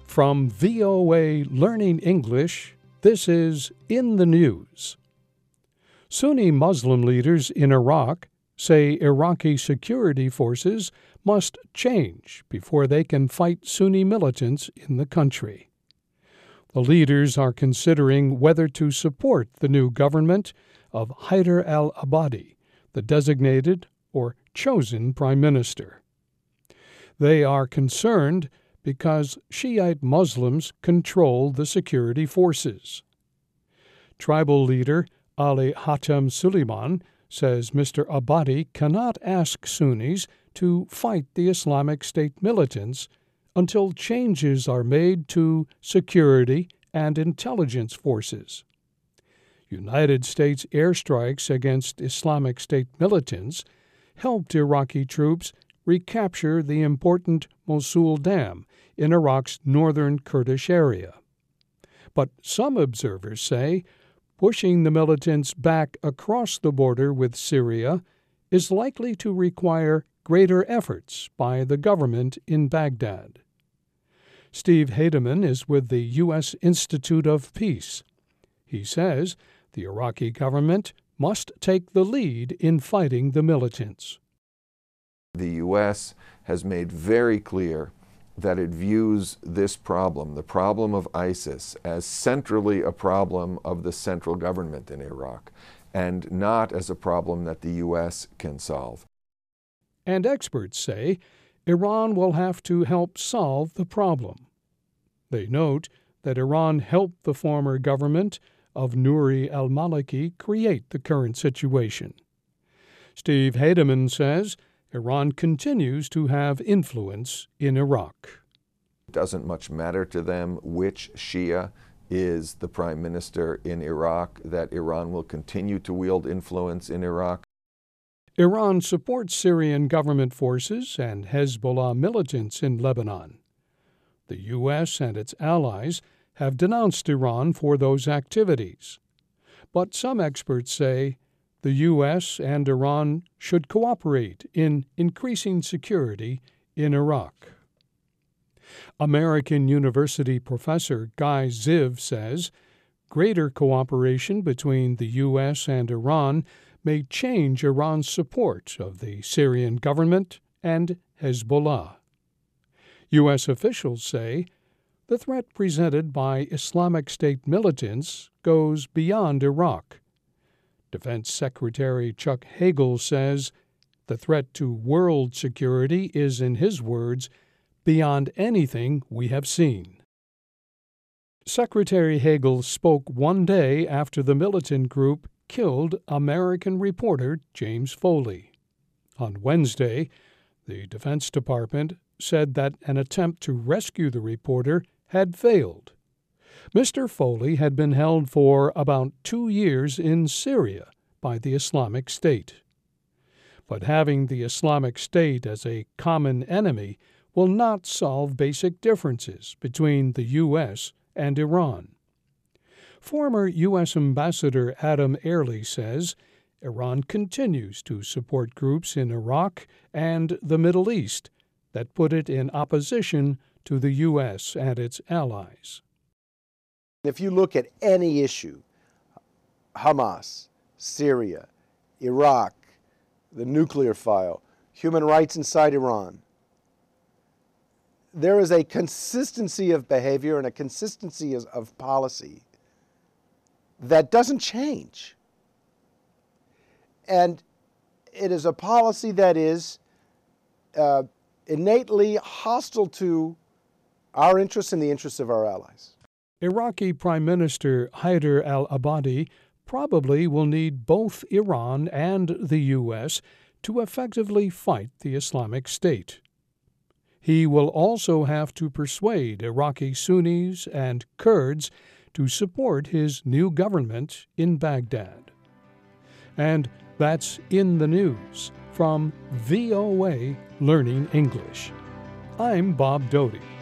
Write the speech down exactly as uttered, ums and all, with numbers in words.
From V O A Learning English, this is In the News. Sunni Muslim leaders in Iraq say Iraqi security forces must change before they can fight Sunni militants in the country. The leaders are considering whether to support the new government of Haider al-Abadi, the designated or chosen prime minister. They are concerned because Shiite Muslims control the security forces. Tribal leader Ali Hatem Suleiman says Mister Abadi cannot ask Sunnis to fight the Islamic State militants until changes are made to security and intelligence forces. United States airstrikes against Islamic State militants helped Iraqi troops recapture the important Mosul Dam in Iraq's northern Kurdish area. But some observers say pushing the militants back across the border with Syria is likely to require greater efforts by the government in Baghdad. Steve Hademan is with the U S Institute of Peace. He says the Iraqi government must take the lead in fighting the militants. The U S has made very clear that it views this problem, the problem of ISIS, as centrally a problem of the central government in Iraq, and not as a problem that the U S can solve. And experts say Iran will have to help solve the problem. They note that Iran helped the former government of Nouri al-Maliki create the current situation. Steve Hademan says Iran continues to have influence in Iraq. It doesn't much matter to them which Shia is the prime minister in Iraq, that Iran will continue to wield influence in Iraq. Iran supports Syrian government forces and Hezbollah militants in Lebanon. The U S and its allies have denounced Iran for those activities. But some experts say the U S and Iran should cooperate in increasing security in Iraq. American University professor Guy Ziv says greater cooperation between the U S and Iran may change Iran's support of the Syrian government and Hezbollah. U S officials say the threat presented by Islamic State militants goes beyond Iraq. Defense Secretary Chuck Hagel says the threat to world security is, in his words, beyond anything we have seen. Secretary Hagel spoke one day after the militant group killed American reporter James Foley. On Wednesday, the Defense Department said that an attempt to rescue the reporter had failed. Mister Foley had been held for about two years in Syria by the Islamic State. But having the Islamic State as a common enemy will not solve basic differences between the U S and Iran. Former U S Ambassador Adam Airley says Iran continues to support groups in Iraq and the Middle East that put it in opposition to the U S and its allies. If you look at any issue, Hamas, Syria, Iraq, the nuclear file, human rights inside Iran, there is a consistency of behavior and a consistency of, of policy that doesn't change. And it is a policy that is uh, innately hostile to our interests and the interests of our allies. Iraqi Prime Minister Haider al-Abadi probably will need both Iran and the U S to effectively fight the Islamic State. He will also have to persuade Iraqi Sunnis and Kurds to support his new government in Baghdad. And that's In the News from V O A Learning English. I'm Bob Doty.